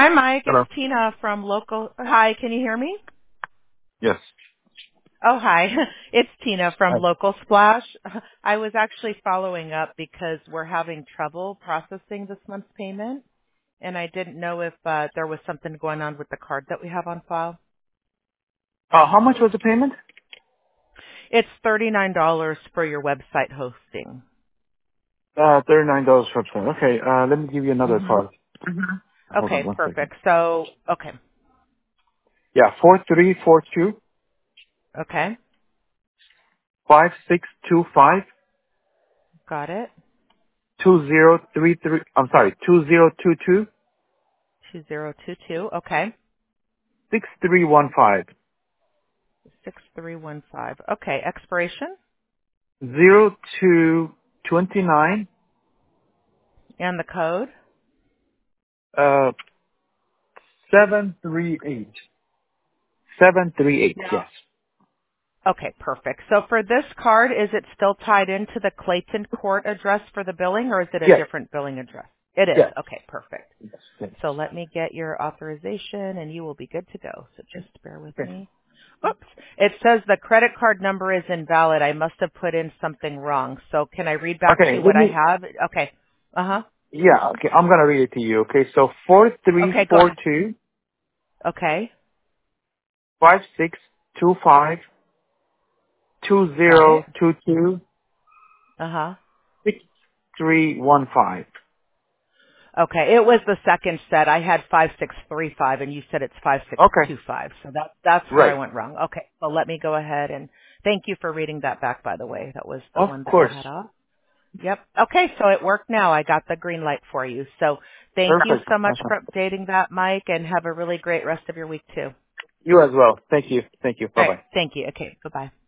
Mike. It's Hello. Tina from local. Hi, can you hear me? Yes. Oh, hi. It's Tina from Hi. Local Splash. I was actually following up because we're having trouble processing this month's payment, and I didn't know if there was something going on with the card that we have on file. How much was the payment? It's $39 for your website hosting. $39 for phone. Okay. Let me give you another hmm card. Hold on Okay, one second. perfect. So, okay, Yeah, 4342 okay, 5625 got it. 2033. I'm sorry, 2022 2022. Okay, 6315 6315. Okay, expiration 0229 and the code. 738. 738. Yeah. Yes. Okay, perfect. So for this card, is it still tied into the Clayton Court address for the billing, or is it a Yes. different billing address? It is. Yes. Okay, perfect. Yes. Yes. So let me get your authorization, and you will be good to go. So just bear with Okay. me. Oops. It says the credit card number is invalid. I must have put in something wrong. So can I read back to Okay. you Let what I me. have? Okay. Uh-huh. Yeah. Okay. I'm gonna read it to you. Okay. So four three Okay, go four ahead. two Okay. 5625 Got it. 2022 Uh-huh. 6315. Okay, it was the second set. I had 5635 and you said it's Okay. 5625. So that's where I Right. went wrong. Okay, so let me go ahead and thank you for reading that back, by the way. That was the Of one that we course. had off. Yep. Okay, so it worked now. I got the green light for you. So thank you Perfect. so much for updating that, Mike, and have a really great rest of your week too. You as well. Thank you. Thank you. All Bye right, bye. thank you. Okay, goodbye.